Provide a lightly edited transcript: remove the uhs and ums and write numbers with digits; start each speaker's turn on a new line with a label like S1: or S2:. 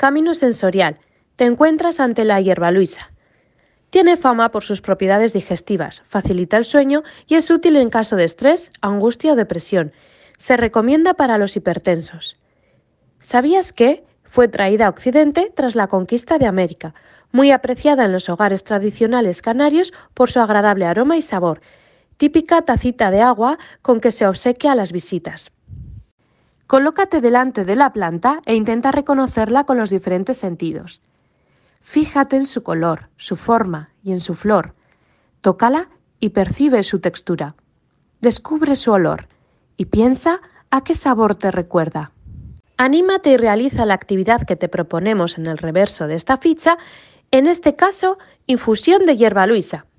S1: Camino sensorial. Te encuentras ante la hierbaluisa. Tiene fama por sus propiedades digestivas, facilita el sueño y es útil en caso de estrés, angustia o depresión. Se recomienda para los hipertensos. ¿Sabías que fue traída a Occidente tras la conquista de América? Muy apreciada en los hogares tradicionales canarios por su agradable aroma y sabor. Típica tacita de agua con que se obsequia a las visitas. Colócate delante de la planta e intenta reconocerla con los diferentes sentidos. Fíjate en su color, su forma y en su flor. Tócala y percibe su textura. Descubre su olor y piensa a qué sabor te recuerda. Anímate y realiza la actividad que te proponemos en el reverso de esta ficha, en este caso, infusión de hierbaluisa.